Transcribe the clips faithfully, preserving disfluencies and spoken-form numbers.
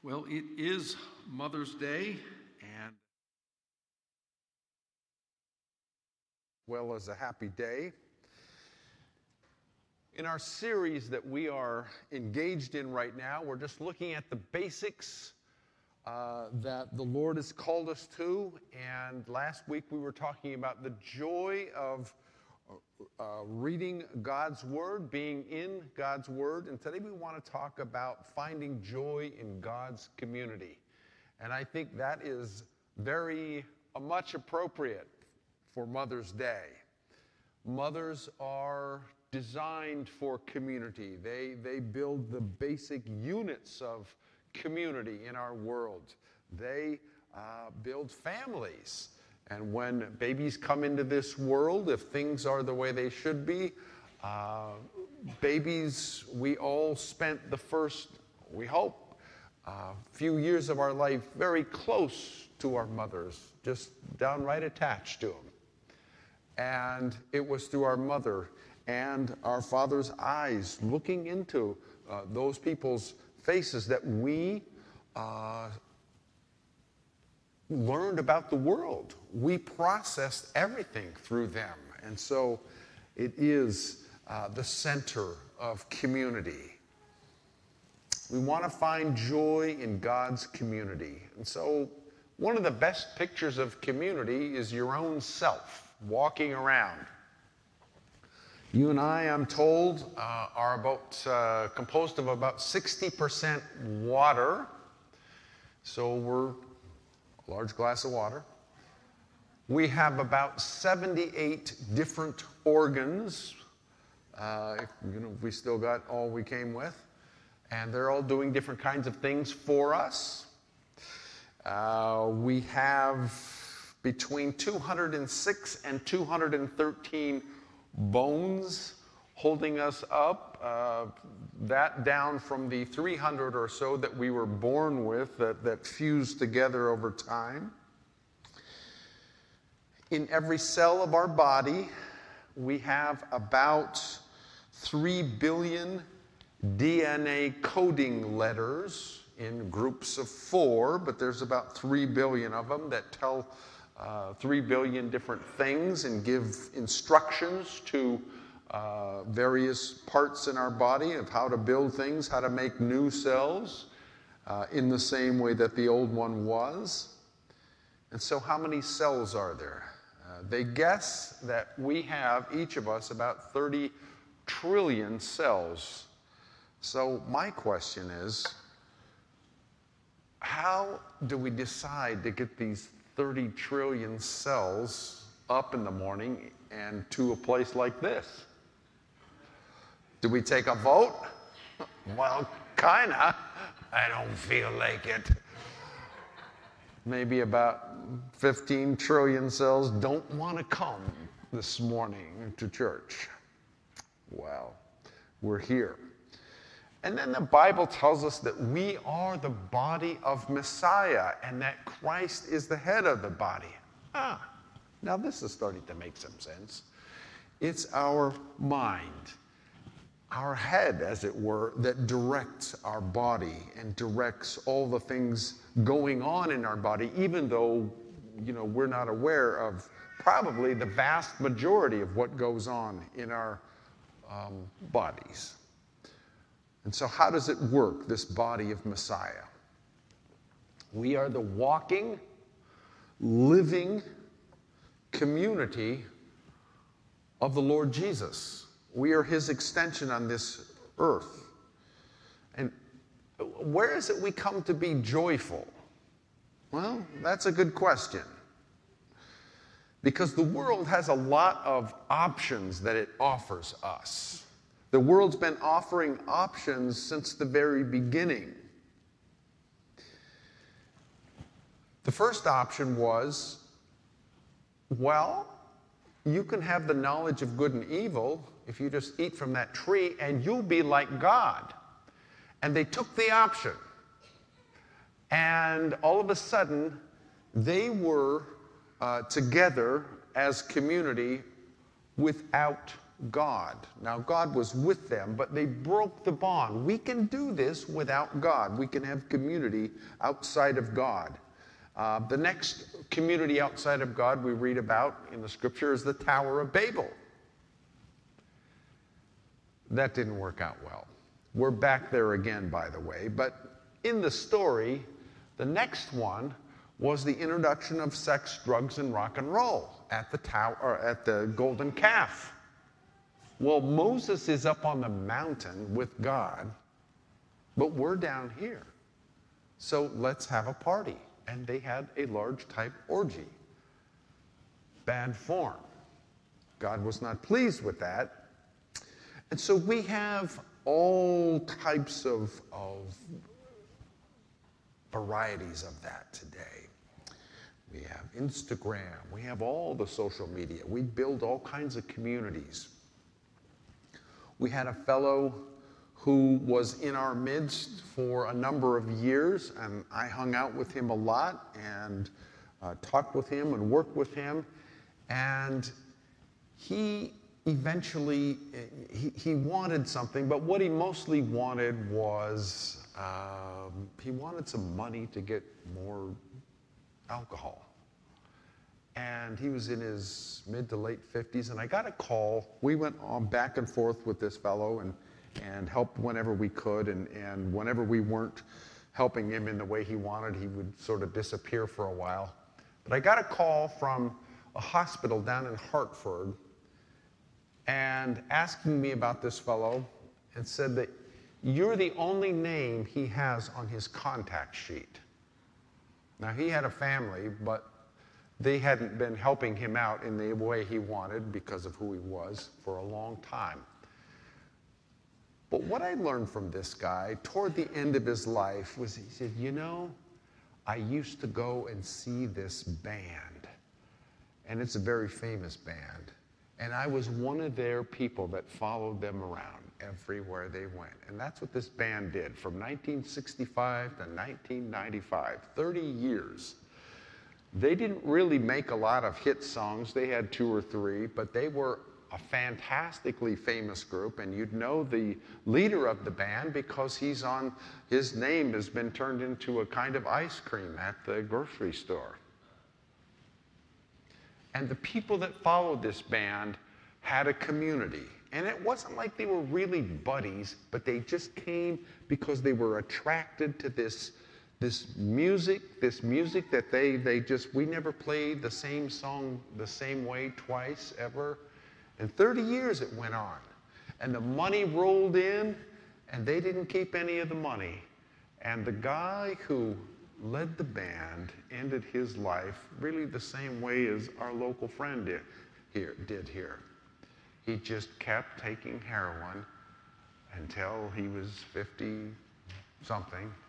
Well, it is Mother's Day, and well as a happy day. In our series that we are engaged in right now, we're just looking at the basics uh, that the Lord has called us to. And last week we were talking about the joy of uh, reading God's Word, being in God's Word. And today we want to talk about finding joy in God's community. And I think that is very uh, much appropriate for Mother's Day. Mothers are designed for community. They, they build the basic units of community in our world. They uh, build families. And when babies come into this world, if things are the way they should be, uh, babies, we all spent the first, we hope, uh, few years of our life very close to our mothers, just downright attached to them. And it was through our mother and our father's eyes looking into uh, those people's faces that we uh, learned about the world. We processed everything through them. And so it is uh, the center of community. We want to find joy in God's community. And so one of the best pictures of community is your own self walking around. You and I, I'm told, uh, are about uh, composed of about sixty percent water. So we're a large glass of water. We have about seventy-eight different organs. Uh, if, you know, we still got all we came with. And they're all doing different kinds of things for us. Uh, we have between two hundred six and two hundred thirteen bones holding us up, uh, that down from the three hundred or so that we were born with that, that fused together over time. In every cell of our body, we have about three billion D N A coding letters in groups of four, but there's about three billion of them that tell Uh, three billion different things and give instructions to uh, various parts in our body of how to build things, how to make new cells uh, in the same way that the old one was. And so how many cells are there? Uh, they guess that we have, each of us, about thirty trillion cells. So my question is, how do we decide to get these thirty trillion cells up in the morning and to a place like this? Do we take a vote? Well, kinda. I don't feel like it. Maybe about fifteen trillion cells don't want to come this morning to church. Well, we're here. And then the Bible tells us that we are the body of Messiah and that Christ is the head of the body. Ah, now this is starting to make some sense. It's our mind, our head, as it were, that directs our body and directs all the things going on in our body, even though, you know, we're not aware of probably the vast majority of what goes on in our um, bodies. And so how does it work, this body of Messiah? We are the walking, living community of the Lord Jesus. We are his extension on this earth. And where is it we come to be joyful? Well, that's a good question. Because the world has a lot of options that it offers us. The world's been offering options since the very beginning. The first option was, well, you can have the knowledge of good and evil if you just eat from that tree and you'll be like God. And they took the option. And all of a sudden, they were uh, together as community without God. Now, God was with them, but they broke the bond. We can do this without God. We can have community outside of God. Uh, the next community outside of God we read about in the scripture is the Tower of Babel. That didn't work out well. We're back there again, by the way. But in the story, the next one was the introduction of sex, drugs, and rock and roll at the tower, or at the golden calf. Well, Moses is up on the mountain with God, but we're down here. So let's have a party. And they had a large type orgy. Bad form. God was not pleased with that. And so we have all types of, of varieties of that today. We have Instagram. We have all the social media. We build all kinds of communities. We had a fellow who was in our midst for a number of years, and I hung out with him a lot and uh, talked with him and worked with him. And he eventually, he, he wanted something, but what he mostly wanted was, um, he wanted some money to get more alcohol. And he was in his mid to late fifties, and I got a call. We went on back and forth with this fellow and, and helped whenever we could, and, and whenever we weren't helping him in the way he wanted, he would sort of disappear for a while. But I got a call from a hospital down in Hartford and asking me about this fellow, and said that you're the only name he has on his contact sheet. Now, he had a family, but they hadn't been helping him out in the way he wanted because of who he was for a long time. But what I learned from this guy toward the end of his life was, he said, you know, I used to go and see this band, and it's a very famous band, and I was one of their people that followed them around everywhere they went. And that's what this band did from nineteen sixty-five to nineteen ninety-five, thirty years. They didn't really make a lot of hit songs. They had two or three, but they were a fantastically famous group, and you'd know the leader of the band because he's on, his name has been turned into a kind of ice cream at the grocery store. And the people that followed this band had a community. And it wasn't like they were really buddies, but they just came because they were attracted to this, this music, this music that they, they just, we never played the same song the same way twice ever. And thirty years it went on. And the money rolled in, and they didn't keep any of the money. And the guy who led the band ended his life really the same way as our local friend did here. Did here. He just kept taking heroin until he was fifty-something,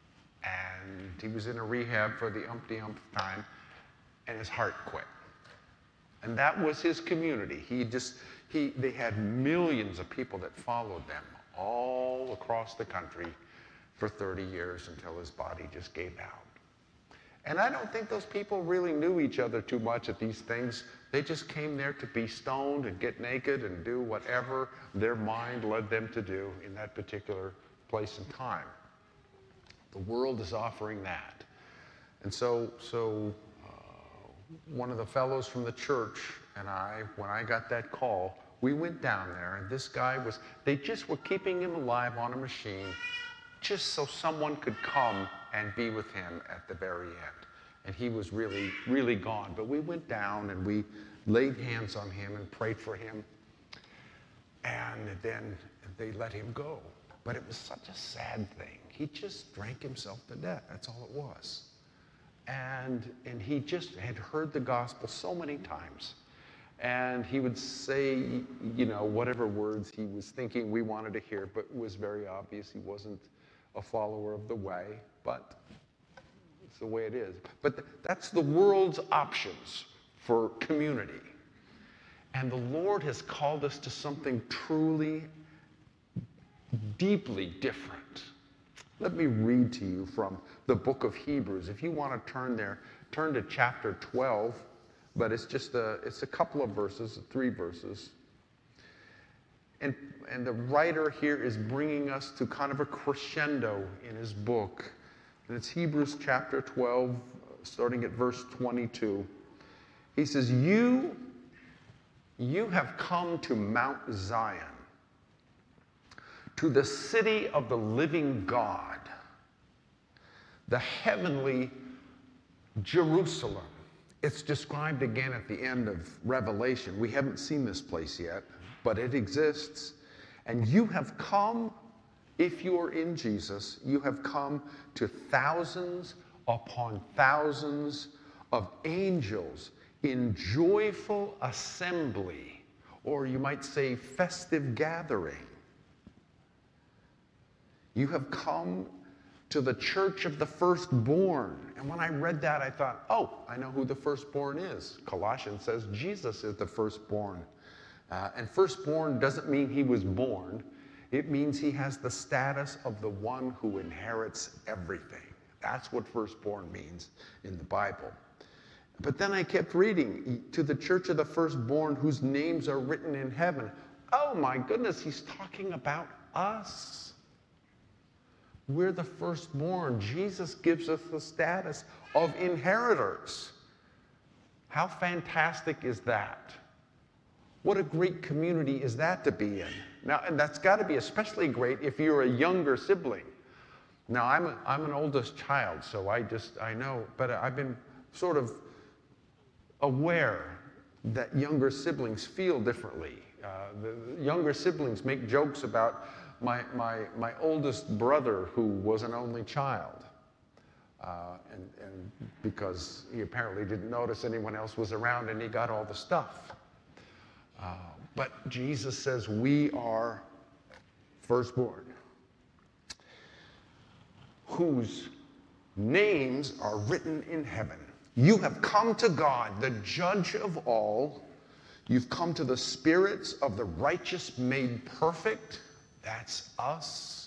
and he was in a rehab for the umpty-umpth time, and his heart quit. And that was his community. He just, he, they had millions of people that followed them all across the country for thirty years until his body just gave out. And I don't think those people really knew each other too much at these things. They just came there to be stoned and get naked and do whatever their mind led them to do in that particular place and time. The world is offering that. And so, so uh, one of the fellows from the church and I, when I got that call, we went down there, and this guy was, they just were keeping him alive on a machine just so someone could come and be with him at the very end. And he was really, really gone. But we went down and we laid hands on him and prayed for him. And then they let him go. But it was such a sad thing. He just drank himself to death. That's all it was. And, and he just had heard the gospel so many times. And he would say, you know, whatever words he was thinking we wanted to hear, but it was very obvious he wasn't a follower of the way. But it's the way it is. But th- that's the world's options for community. And the Lord has called us to something truly, deeply different. Let me read to you from the book of Hebrews. If you want to turn there, turn to chapter twelve, but it's just a, it's a couple of verses, three verses. And, and the writer here is bringing us to kind of a crescendo in his book. And it's Hebrews chapter twelve, starting at verse twenty-two. He says, you, you have come to Mount Zion, to the city of the living God, the heavenly Jerusalem. It's described again at the end of Revelation. We haven't seen this place yet, but it exists. And you have come, if you are in Jesus, you have come to thousands upon thousands of angels in joyful assembly, or you might say festive gathering. You have come to the church of the firstborn. And when I read that, I thought, oh, I know who the firstborn is. Colossians says Jesus is the firstborn. Uh, and firstborn doesn't mean he was born. It means he has the status of the one who inherits everything. That's what firstborn means in the Bible. But then I kept reading, to the church of the firstborn whose names are written in heaven. Oh my goodness, he's talking about us. We're the firstborn. Jesus gives us the status of inheritors. How fantastic is that? What a great community is that to be in? Now, and that's got to be especially great if you're a younger sibling. Now, I'm, a, I'm an oldest child, so I just, I know, but I've been sort of aware that younger siblings feel differently. Uh, the, the younger siblings make jokes about my, my, my oldest brother who was an only child. Uh, and, and because he apparently didn't notice anyone else was around and he got all the stuff. Uh, but Jesus says we are firstborn, whose names are written in heaven. You have come to God, the judge of all. You've come to the spirits of the righteous made perfect. That's us.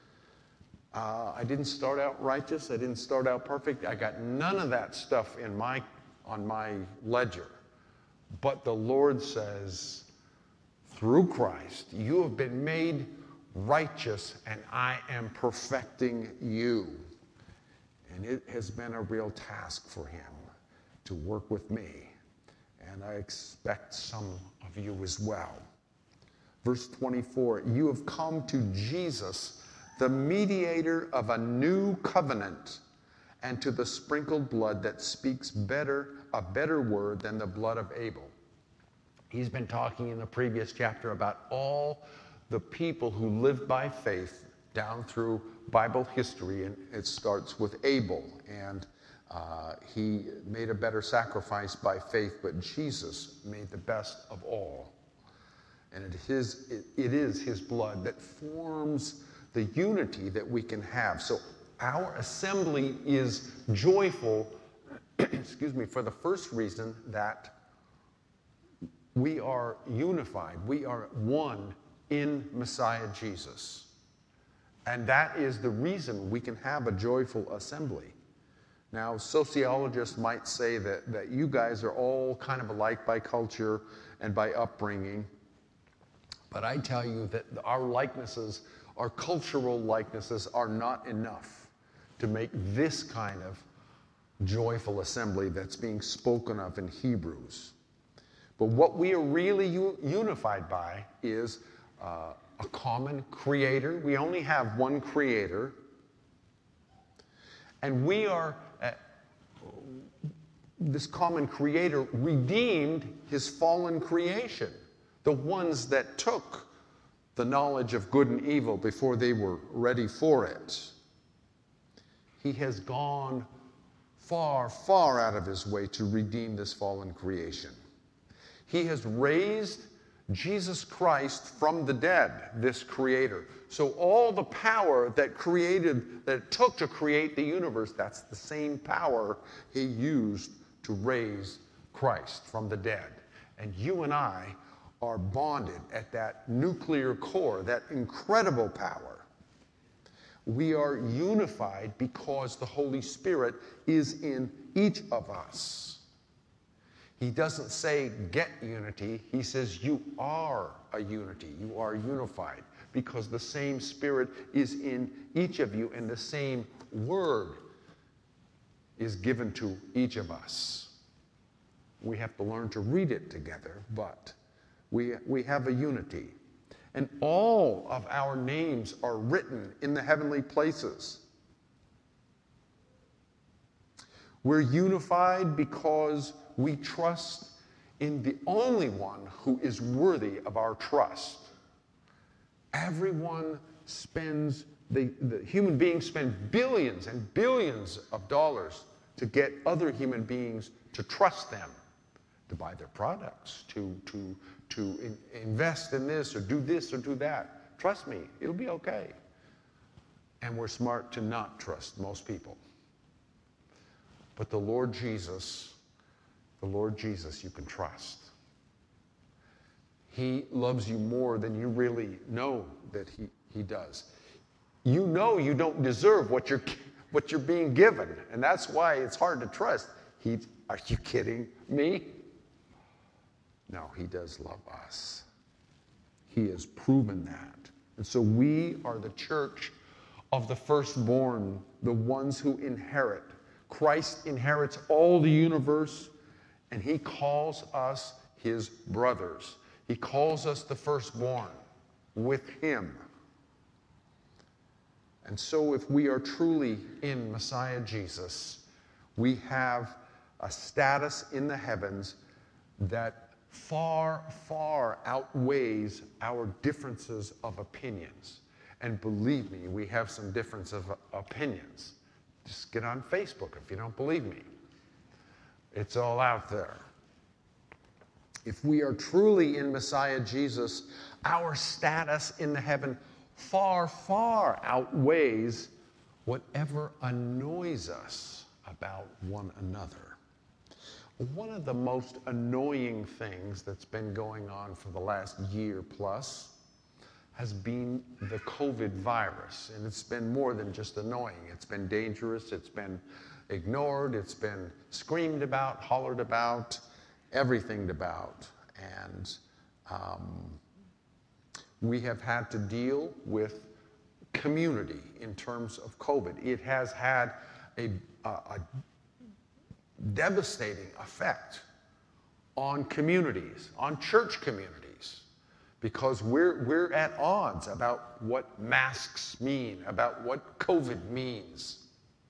Uh, I didn't start out righteous. I didn't start out perfect. I got none of that stuff in my, on my ledger. But the Lord says, through Christ, you have been made righteous, and I am perfecting you. And it has been a real task for him to work with me. And I expect some of you as well. Verse twenty-four, you have come to Jesus, the mediator of a new covenant, and to the sprinkled blood that speaks better, a better word than the blood of Abel. He's been talking in the previous chapter about all the people who lived by faith down through Bible history, and it starts with Abel, and uh, he made a better sacrifice by faith, but Jesus made the best of all. And it is, it, it is his blood that forms the unity that we can have. So our assembly is joyful, excuse me, for the first reason that we are unified. We are one in Messiah Jesus. And that is the reason we can have a joyful assembly. Now, sociologists might say that, that you guys are all kind of alike by culture and by upbringing. But I tell you that our likenesses, our cultural likenesses, are not enough to make this kind of joyful assembly that's being spoken of in Hebrews. But what we are really u- unified by is uh, a common creator. We only have one creator. And we are, uh, this common creator redeemed his fallen creation. The ones that took the knowledge of good and evil before they were ready for it. He has gone far, far out of his way to redeem this fallen creation. He has raised Jesus Christ from the dead, this creator. So all the power that created, that it took to create the universe, that's the same power he used to raise Christ from the dead. And you and I are bonded at that nuclear core, that incredible power. We are unified because the Holy Spirit is in each of us. He doesn't say get unity. He says you are a unity. You are unified because the same Spirit is in each of you and the same word is given to each of us. We have to learn to read it together, but we, we have a unity. And all of our names are written in the heavenly places. We're unified because we trust in the only one who is worthy of our trust. Everyone spends, the, the human beings spend billions and billions of dollars to get other human beings to trust them, to buy their products, to, to, to in, invest in this or do this or do that. Trust me, it'll be okay. And we're smart to not trust most people. But the Lord Jesus, the Lord Jesus you can trust. He loves you more than you really know that he, he does. You know you don't deserve what you're, what you're being given, and that's why it's hard to trust. He, are you kidding me? No, he does love us. He has proven that. And so we are the church of the firstborn, the ones who inherit. Christ inherits all the universe, and he calls us his brothers. He calls us the firstborn with him. And so if we are truly in Messiah Jesus, we have a status in the heavens that far, far outweighs our differences of opinions. And believe me, we have some difference of opinions. Just get on Facebook if you don't believe me. It's all out there. If we are truly in Messiah Jesus, our status in the heaven far, far outweighs whatever annoys us about one another. One of the most annoying things that's been going on for the last year plus has been the COVID virus. And it's been more than just annoying. It's been dangerous, it's been ignored, it's been screamed about, hollered about, everything about. And um, we have had to deal with community in terms of COVID. It has had a, a, a devastating effect on communities, on church communities, because we're, we're at odds about what masks mean, about what COVID means.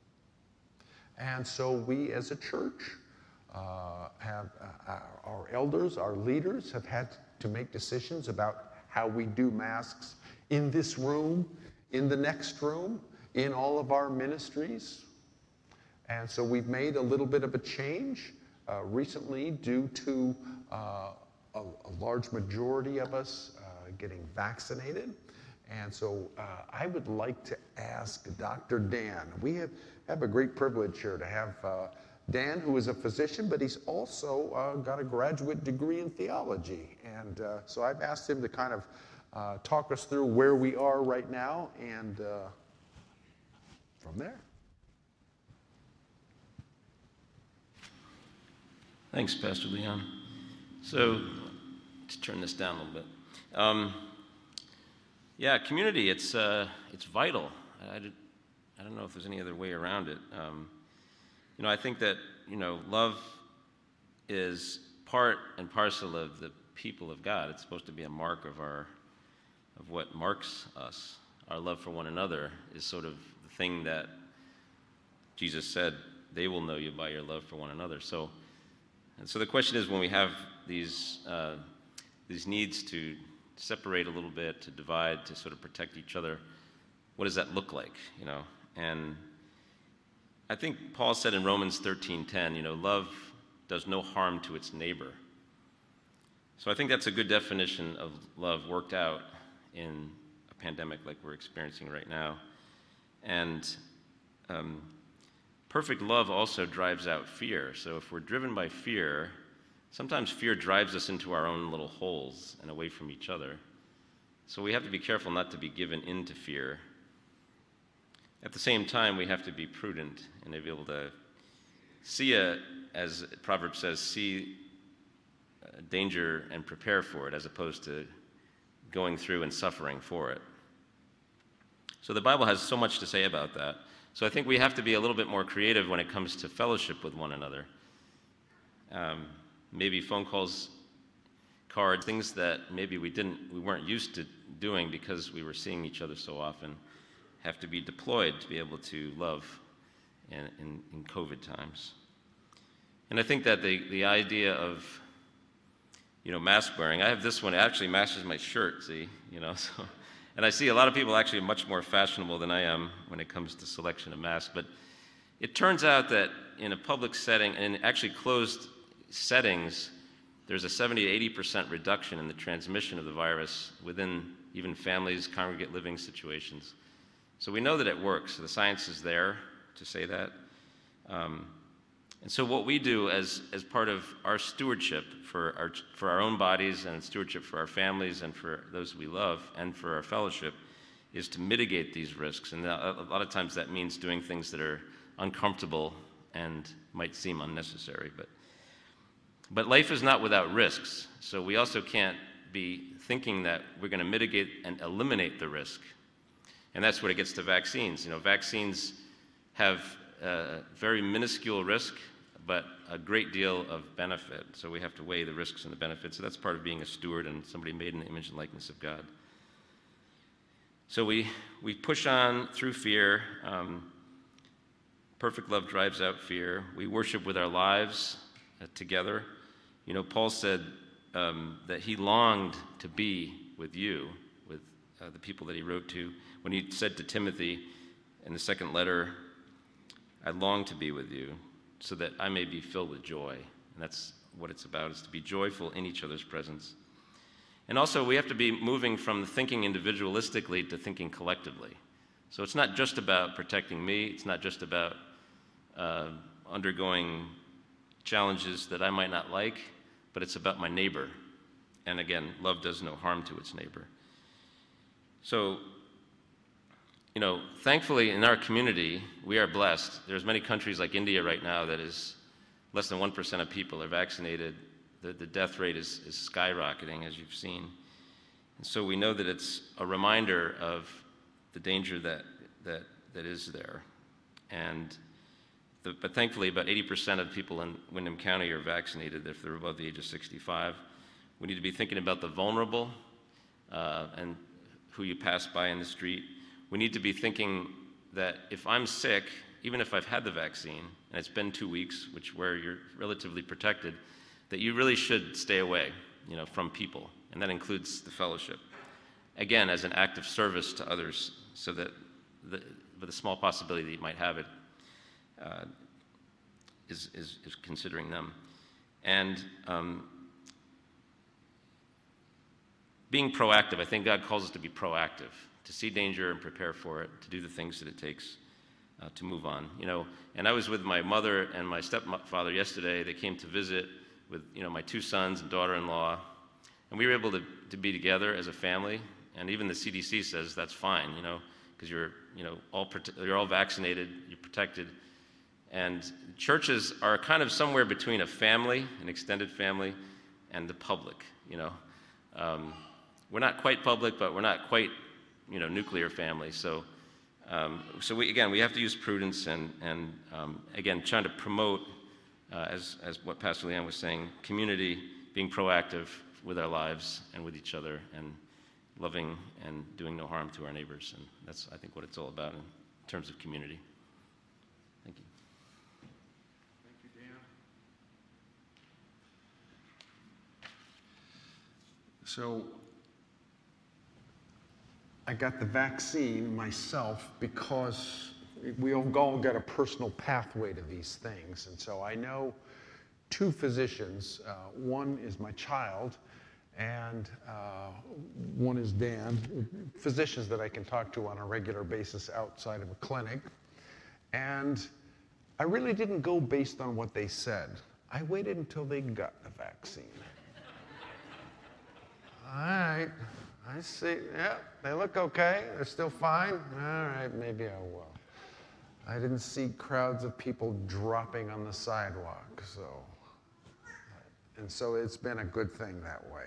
And so we as a church uh, have, uh, our elders, our leaders have had to make decisions about how we do masks in this room, in the next room, in all of our ministries. And so we've made a little bit of a change uh, recently due to uh, a, a large majority of us uh, getting vaccinated. And so uh, I would like to ask Doctor Dan. We have, have a great privilege here to have uh, Dan, who is a physician, but he's also uh, got a graduate degree in theology. And uh, so I've asked him to kind of uh, talk us through where we are right now and uh, from there. Thanks, Pastor Leon. So, let's turn this down a little bit. Um, yeah, community, it's uh, it's vital. I, I don't know if there's any other way around it. Um, you know, I think that, you know, love is part and parcel of the people of God. It's supposed to be a mark of our, of what marks us. Our love for one another is sort of the thing that Jesus said, they will know you by your love for one another. So, and so the question is, when we have these uh, these needs to separate a little bit, to divide, to sort of protect each other, what does that look like? You know, and I think Paul said in Romans thirteen ten, you know, love does no harm to its neighbor. So I think that's a good definition of love worked out in a pandemic like we're experiencing right now. And um, perfect love also drives out fear. So if we're driven by fear, sometimes fear drives us into our own little holes and away from each other. So we have to be careful not to be given into fear. At the same time, we have to be prudent and be able to see, a, as Proverbs says, see uh, danger and prepare for it, as opposed to going through and suffering for it. So the Bible has so much to say about that. So I think we have to be a little bit more creative when it comes to fellowship with one another. Um, maybe phone calls, cards, things that maybe we didn't, we weren't used to doing because we were seeing each other so often, have to be deployed to be able to love in, in, in COVID times. And I think that the, the idea of, you know, mask wearing, I have this one, it actually matches my shirt, see, you know, so, and I see a lot of people actually much more fashionable than I am when it comes to selection of masks, but it turns out that in a public setting, and in actually closed settings, there's a seventy to eighty percent reduction in the transmission of the virus within even families, congregate living situations. So we know that it works. The science is there to say that. Um, and so what we do as, as part of our stewardship for our, for our own bodies and stewardship for our families and for those we love and for our fellowship is to mitigate these risks. And a, a lot of times that means doing things that are uncomfortable and might seem unnecessary. But, but life is not without risks. So we also can't be thinking that we're going to mitigate and eliminate the risk. And that's where it gets to vaccines. You know, vaccines have a very minuscule risk, but a great deal of benefit. So we have to weigh the risks and the benefits. So that's part of being a steward and somebody made in the image and likeness of God. So we, we push on through fear. Um, perfect love drives out fear. We worship with our lives uh, together. You know, Paul said um, that he longed to be with you, with uh, the people that he wrote to, when he said to Timothy in the second letter, I long to be with you so that I may be filled with joy. And that's what it's about, is to be joyful in each other's presence. And also we have to be moving from thinking individualistically to thinking collectively. So it's not just about protecting me. It's not just about uh, undergoing challenges that I might not like, but it's about my neighbor. And again, love does no harm to its neighbor. So, you know, thankfully in our community, we are blessed. There's many countries like India right now that is less than one percent of people are vaccinated. The, the death rate is, is skyrocketing, as you've seen. And so we know that it's a reminder of the danger that, that, that is there. And the, but thankfully, about eighty percent of people in Windham County are vaccinated if they're above the age of sixty-five. We need to be thinking about the vulnerable uh, and who you pass by in the street. We need to be thinking that if I'm sick, even if I've had the vaccine, and it's been two weeks, which where you're relatively protected, that you really should stay away, you know, from people, and that includes the fellowship. Again, as an act of service to others, so that the, with a small possibility that you might have it, uh, is, is, is considering them. And um, being proactive, I think God calls us to be proactive, to see danger and prepare for it, to do the things that it takes uh, to move on. You know, and I was with my mother and my stepfather yesterday. They came to visit with, you know, my two sons and daughter-in-law, and we were able to, to be together as a family. And even the C D C says that's fine, you know, because you're, you know, all prote- you're all vaccinated, you're protected. And churches are kind of somewhere between a family, an extended family, and the public. You know, um, we're not quite public, but we're not quite, you know, nuclear family. So, um, so we again we have to use prudence and and um, again trying to promote, uh, as as what Pastor Leon was saying, community, being proactive with our lives and with each other, and loving and doing no harm to our neighbors. And that's, I think, what it's all about in terms of community. Thank you. Thank you, Dan. So I got the vaccine myself because we all got a personal pathway to these things. And so I know two physicians. Uh, one is my child, and uh, one is Dan, physicians that I can talk to on a regular basis outside of a clinic. And I really didn't go based on what they said. I waited until they got the vaccine. All right, I see, yeah, they look okay, they're still fine. All right, maybe I will. I didn't see crowds of people dropping on the sidewalk, so And so it's been a good thing that way.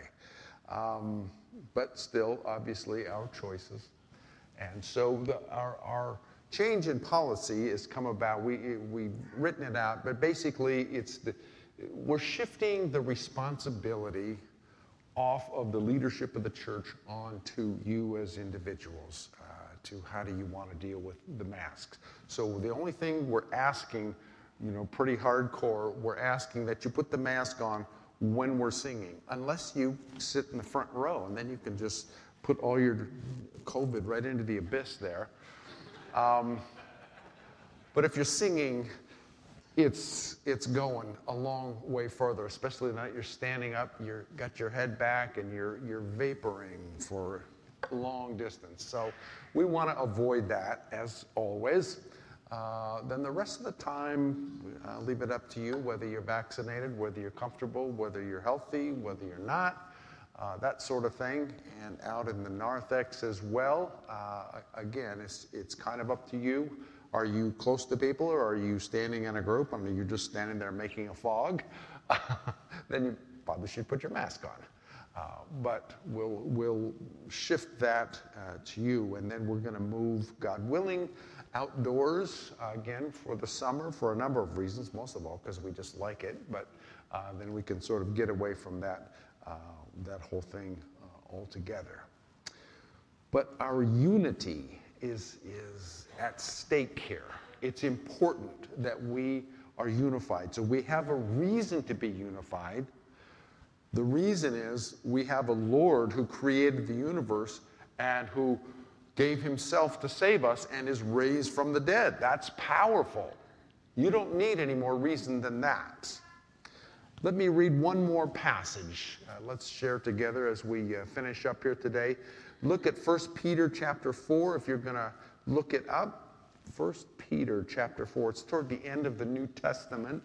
Um, but still, obviously, our choices. And so the, our, our change in policy has come about. We, we've written it out, but basically it's the, we're shifting the responsibility off of the leadership of the church onto you as individuals, uh, to how do you want to deal with the masks. So the only thing we're asking, you know, pretty hardcore, we're asking that you put the mask on when we're singing, unless you sit in the front row, and then you can just put all your COVID right into the abyss there. Um, but if you're singing, it's it's going a long way further, especially now that you're standing up, you're got your head back, and you're you're vaporing for a long distance. So we want to avoid that, as always. Uh, then the rest of the time, uh, leave it up to you, whether you're vaccinated, whether you're comfortable, whether you're healthy, whether you're not, uh, that sort of thing. And out in the narthex as well, uh, again, it's, it's kind of up to you. Are you close to people, or are you standing in a group? I mean, you're just standing there making a fog. Then you probably should put your mask on. Uh, but we'll, we'll shift that uh, to you, and then we're going to move, God willing, outdoors uh, again for the summer for a number of reasons, most of all because we just like it, but uh, then we can sort of get away from that, uh, that whole thing uh, altogether. But our unity is, is at stake here. It's important that we are unified. So we have a reason to be unified. The reason is we have a Lord who created the universe and who gave himself to save us and is raised from the dead. That's powerful. You don't need any more reason than that. Let me read one more passage. Uh, let's share together as we uh, finish up here today. Look at First Peter chapter four, if you're going to look it up. First Peter chapter four. It's toward the end of the New Testament.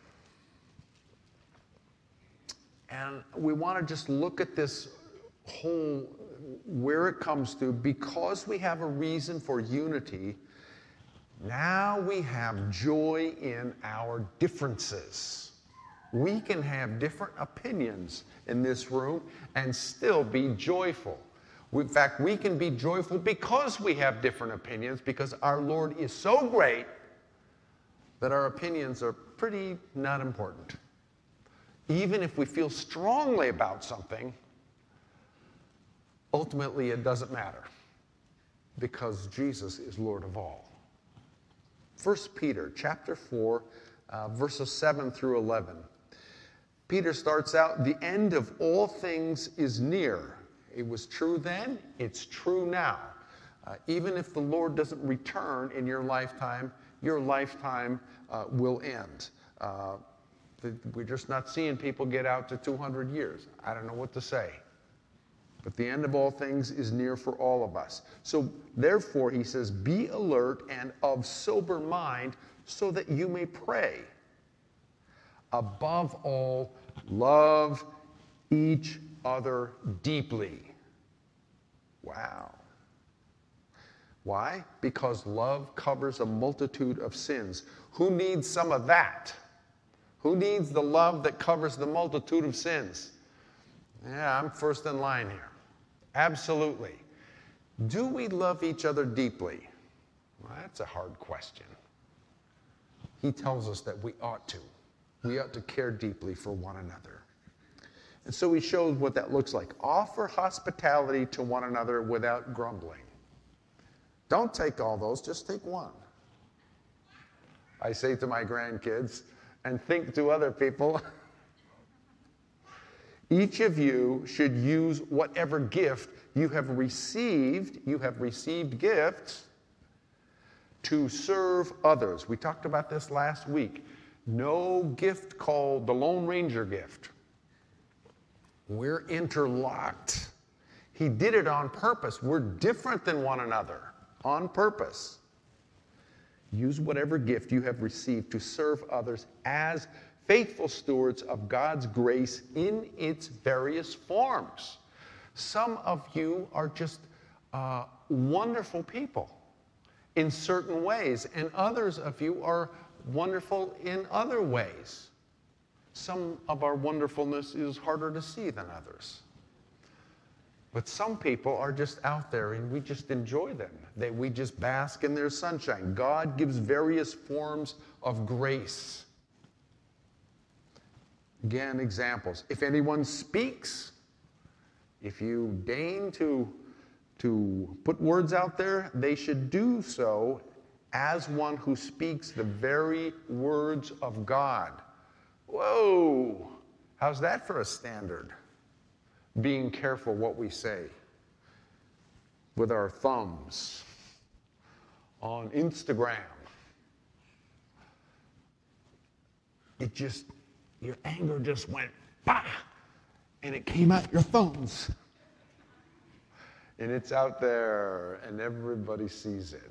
And we want to just look at this whole, where it comes to, because we have a reason for unity, now we have joy in our differences. We can have different opinions in this room and still be joyful. In fact, we can be joyful because we have different opinions, because our Lord is so great that our opinions are pretty not important. Even if we feel strongly about something, ultimately it doesn't matter, because Jesus is Lord of all. First Peter chapter four, uh, verses seven through eleven. Peter starts out, the end of all things is near. It was true then, it's true now. Uh, even if the Lord doesn't return in your lifetime, your lifetime uh, will end. Uh, we're just not seeing people get out to two hundred years. I don't know what to say. But the end of all things is near for all of us. So therefore, he says, be alert and of sober mind so that you may pray. Above all, love each other deeply. Wow. Why? Because love covers a multitude of sins. Who needs some of that? Who needs the love that covers the multitude of sins? Yeah, I'm first in line here. Absolutely. Do we love each other deeply? Well, that's a hard question. He tells us that we ought to. We ought to care deeply for one another. And so he shows what that looks like. Offer hospitality to one another without grumbling. Don't take all those, just take one. I say to my grandkids, and think to other people, each of you should use whatever gift you have received, you have received gifts, to serve others. We talked about this last week. No gift called the Lone Ranger gift. We're interlocked. He did it on purpose. We're different than one another on purpose. Use whatever gift you have received to serve others as faithful stewards of God's grace in its various forms. Some of you are just uh, wonderful people in certain ways, and others of you are wonderful in other ways. some of our wonderfulness is harder to see than others. But some people are just out there and we just enjoy them. They, we just bask in their sunshine. God gives various forms of grace. Again, examples. If anyone speaks, if you deign to, to put words out there, they should do so as one who speaks the very words of God. Whoa! How's that for a standard? Being careful what we say with our thumbs on Instagram. It just, your anger just went, bah, and it came out your thumbs. And it's out there, and everybody sees it.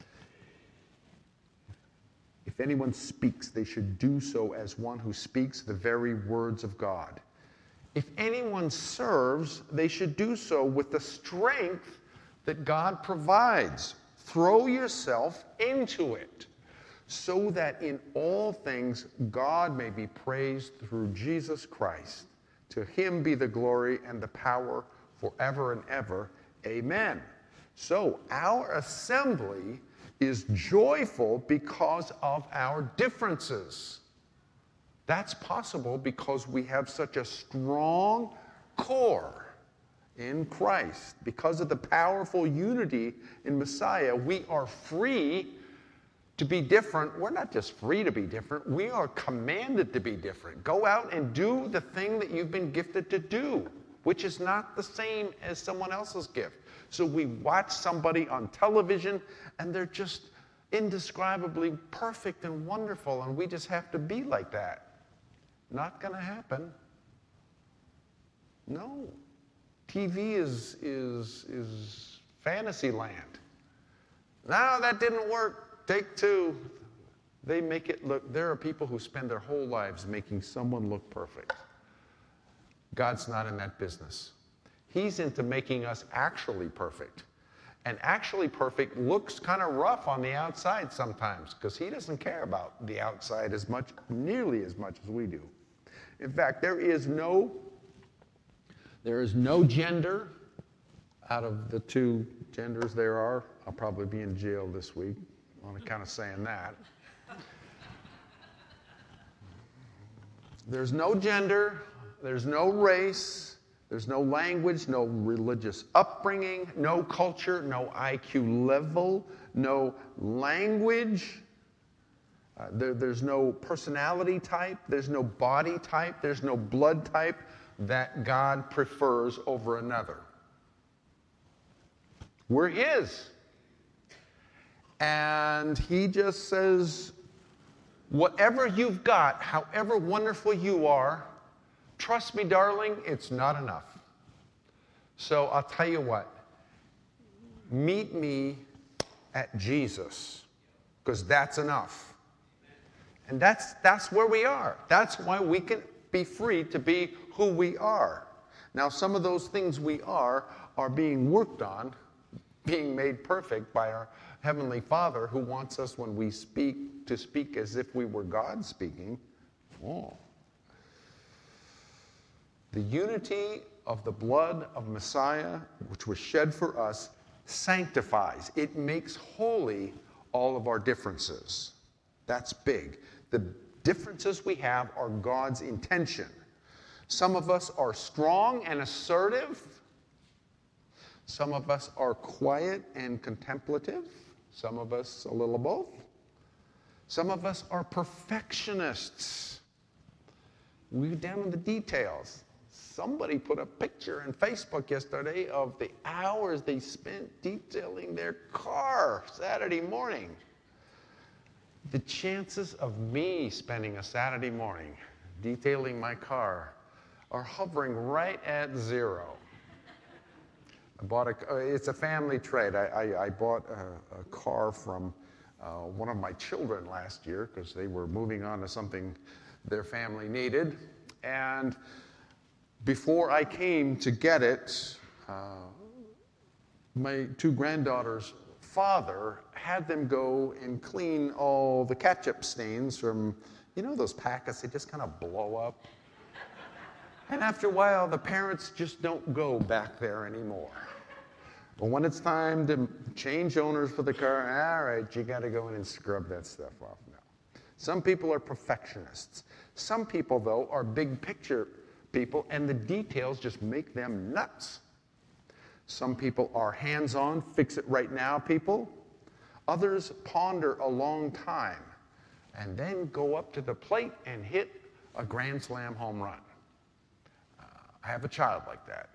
If anyone speaks, they should do so as one who speaks the very words of God. If anyone serves, they should do so with the strength that God provides. Throw yourself into it, so that in all things God may be praised through Jesus Christ. To him be the glory and the power forever and ever. Amen. So our assembly is joyful because of our differences. That's possible because we have such a strong core in Christ. Because of the powerful unity in Messiah, we are free to be different. We're not just free to be different, we are commanded to be different. Go out and do the thing that you've been gifted to do, which is not the same as someone else's gift. So we watch somebody on television and they're just indescribably perfect and wonderful, and we just have to be like that. Not going to happen. No. T V is, is, is fantasy land. No, that didn't work. Take two. They make it look, there are people who spend their whole lives making someone look perfect. God's not in that business. He's into making us actually perfect. And actually perfect looks kind of rough on the outside sometimes because he doesn't care about the outside as much, nearly as much as we do. In fact, there is no, there is no gender out of the two genders there are. I'll probably be in jail this week on account of saying that. There's no gender, there's no race, there's no language, no religious upbringing, no culture, no I Q level, no language. Uh, there, there's no personality type, there's no body type, there's no blood type that God prefers over another. We're his. And he just says, whatever you've got, however wonderful you are, trust me, darling, it's not enough. So I'll tell you what, meet me at Jesus, because that's enough. And that's, that's where we are. That's why we can be free to be who we are. Now, some of those things we are are being worked on, being made perfect by our Heavenly Father, who wants us, when we speak, to speak as if we were God speaking. Oh. The unity of the blood of Messiah, which was shed for us, sanctifies. It makes holy all of our differences. That's big. The differences we have are God's intention. Some of us are strong and assertive. Some of us are quiet and contemplative. Some of us a little both. Some of us are perfectionists. We're down in the details. Somebody put a picture on Facebook yesterday of the hours they spent detailing their car Saturday morning. The chances of me spending a Saturday morning detailing my car are hovering right at zero. I bought a, uh, it's a family trade. I, I, I bought a, a car from uh, one of my children last year because they were moving on to something their family needed. And before I came to get it, uh, my two granddaughters' father had them go and clean all the ketchup stains from You know those packets, they just kind of blow up. And after a while, the parents just don't go back there anymore. But when it's time to change owners for the car, all right, you got to go in and scrub that stuff off now. Some people are perfectionists. Some people, though, are big picture people, and the details just make them nuts. Some people are hands-on, fix it right now people. Others ponder a long time and then go up to the plate and hit a grand slam home run. Uh, I have a child like that.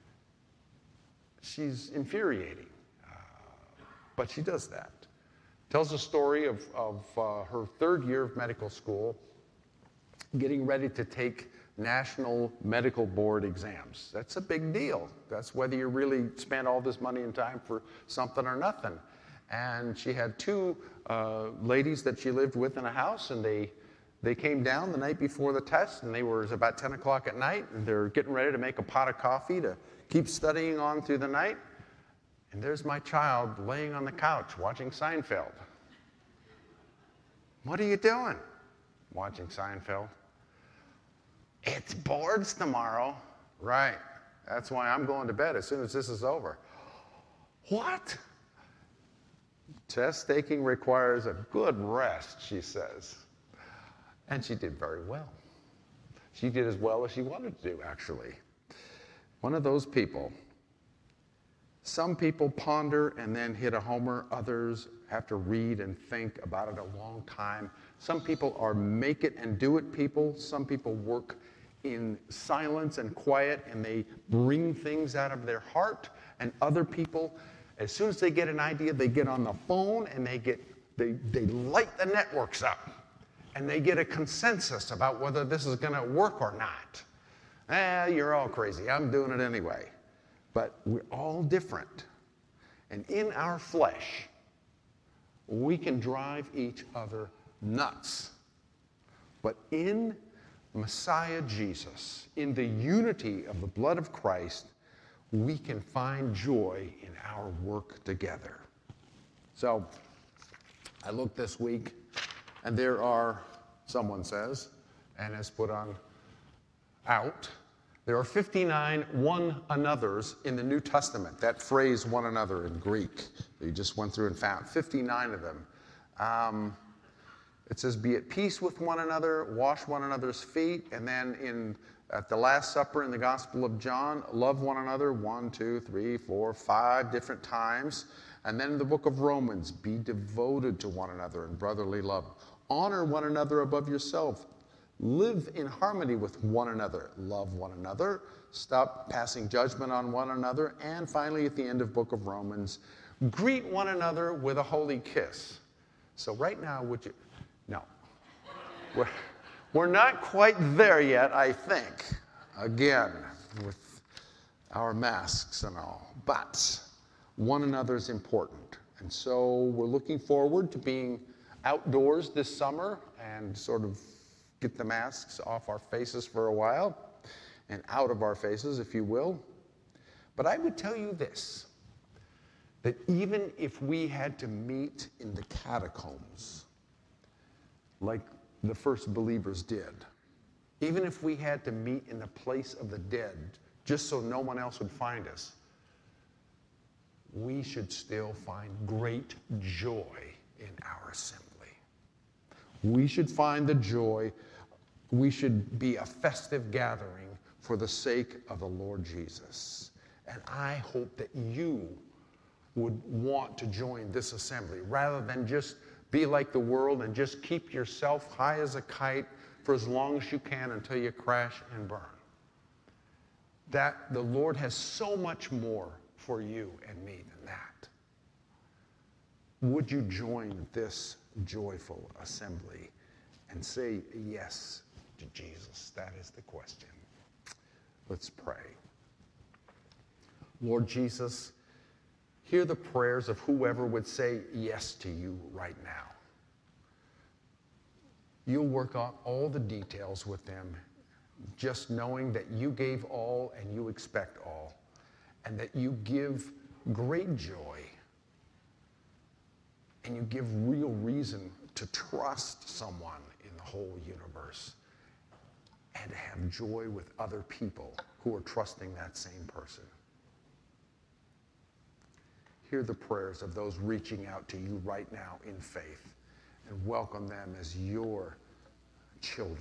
She's infuriating, uh, but she does that. Tells a story of, of uh, her third year of medical school, getting ready to take national medical board exams. That's a big deal. That's whether you really spend all this money and time for something or nothing. And she had two uh, ladies that she lived with in a house, and they they came down the night before the test, and they were it was about ten o'clock at night, and they're getting ready to make a pot of coffee to keep studying on through the night. And there's my child laying on the couch watching Seinfeld. What are you doing? Watching Seinfeld. It's boards tomorrow. Right. That's why I'm going to bed as soon as this is over. What? Test taking requires a good rest, she says. And she did very well. She did as well as she wanted to do, actually. One of those people. Some people ponder and then hit a homer. Others have to read and think about it a long time. Some people are make it and do it people. Some people work in silence and quiet, and they bring things out of their heart. And other people, as soon as they get an idea, they get on the phone and they get they they light the networks up, and they get a consensus about whether this is going to work or not. Eh, you're all crazy. I'm doing it anyway. But we're all different. And in our flesh, we can drive each other nuts. But in Messiah Jesus, in the unity of the blood of Christ, we can find joy in our work together. So, I looked this week, and there are, someone says, and has put on out, there are fifty-nine one another's in the New Testament. That phrase, one another, in Greek, that you just went through and found, fifty-nine of them. Um, it says, be at peace with one another, wash one another's feet, and then in at the Last Supper in the Gospel of John, love one another, one, two, three, four, five different times. And then in the book of Romans, be devoted to one another in brotherly love. Honor one another above yourself. Live in harmony with one another. Love one another. Stop passing judgment on one another. And finally, at the end of book of Romans, greet one another with a holy kiss. So right now, would you... No. We're, we're not quite there yet, I think. Again, with our masks and all. But one another is important. And so we're looking forward to being outdoors this summer and sort of get the masks off our faces for a while, and out of our faces, if you will. But I would tell you this, that even if we had to meet in the catacombs, like the first believers did, even if we had to meet in the place of the dead, just so no one else would find us, we should still find great joy in our assembly. We should find the joy. We should be a festive gathering for the sake of the Lord Jesus. And I hope that you would want to join this assembly rather than just be like the world and just keep yourself high as a kite for as long as you can until you crash and burn. That the Lord has so much more for you and me than that. Would you join this joyful assembly and say yes to Jesus? That is the question. Let's pray. Lord Jesus, hear the prayers of whoever would say yes to you right now. You'll work out all the details with them, just knowing that you gave all and you expect all, and that you give great joy, and you give real reason to trust someone in the the whole universe, and to have joy with other people who are trusting that same person. Hear the prayers of those reaching out to you right now in faith, and welcome them as your children.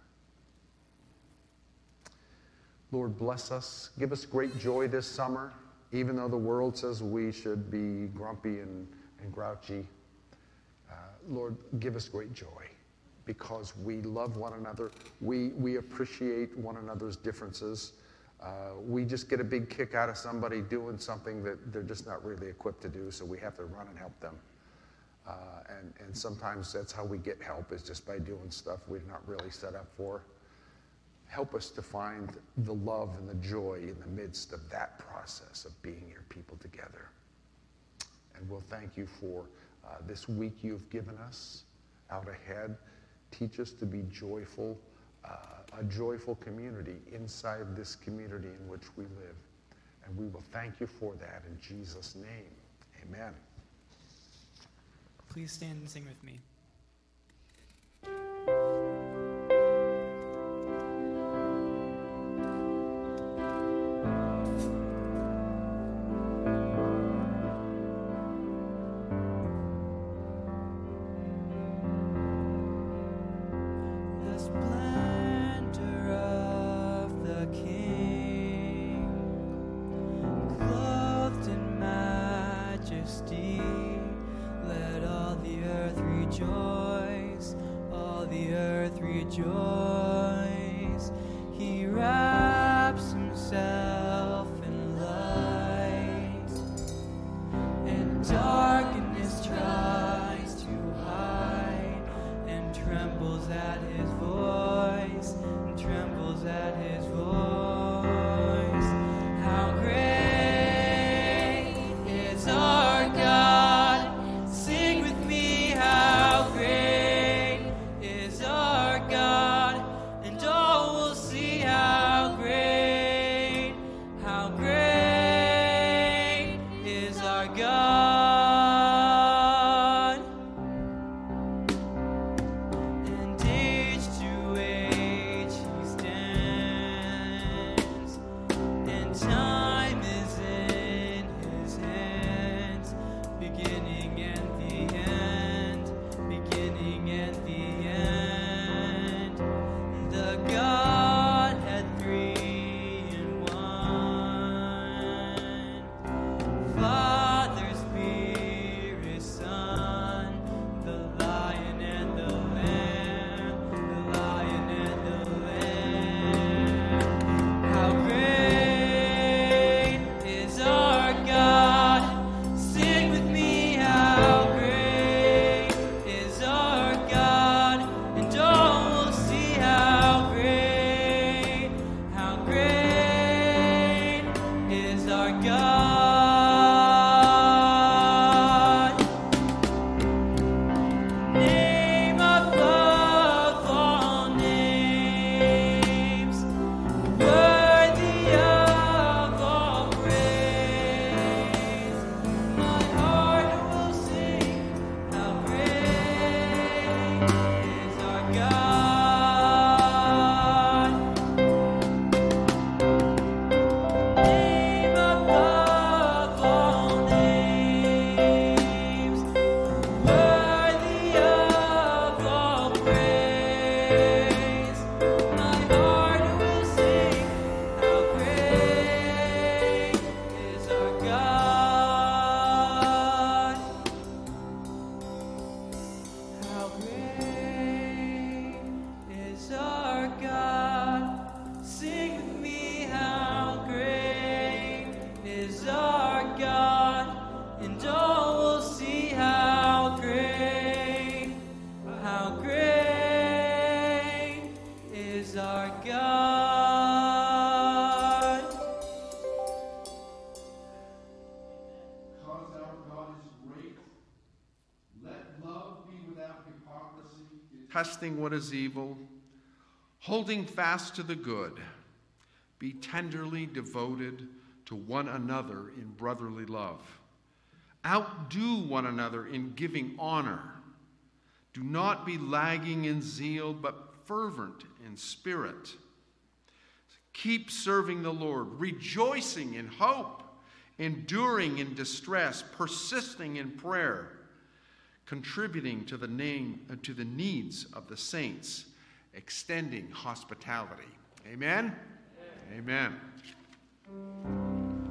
Lord, bless us. Give us great joy this summer, even though the world says we should be grumpy and, and grouchy. Uh, Lord, give us great joy because we love one another. We, we appreciate one another's differences. Uh, we just get a big kick out of somebody doing something that they're just not really equipped to do, so we have to run and help them. Uh, and, and sometimes that's how we get help, is just by doing stuff we're not really set up for. Help us to find the love and the joy in the midst of that process of being your people together. And we'll thank you for uh, this week you've given us out ahead. Teach us to be joyful, uh, a joyful community inside this community in which we live. And we will thank you for that in Jesus' name. Amen. Please stand and sing with me. Testing what is evil, holding fast to the good, be tenderly devoted to one another in brotherly love. Outdo one another in giving honor. Do not be lagging in zeal, but fervent in spirit. Keep serving the Lord, rejoicing in hope, enduring in distress, persisting in prayer, contributing to the name uh, to the needs of the saints, extending hospitality. Amen? Amen. Amen.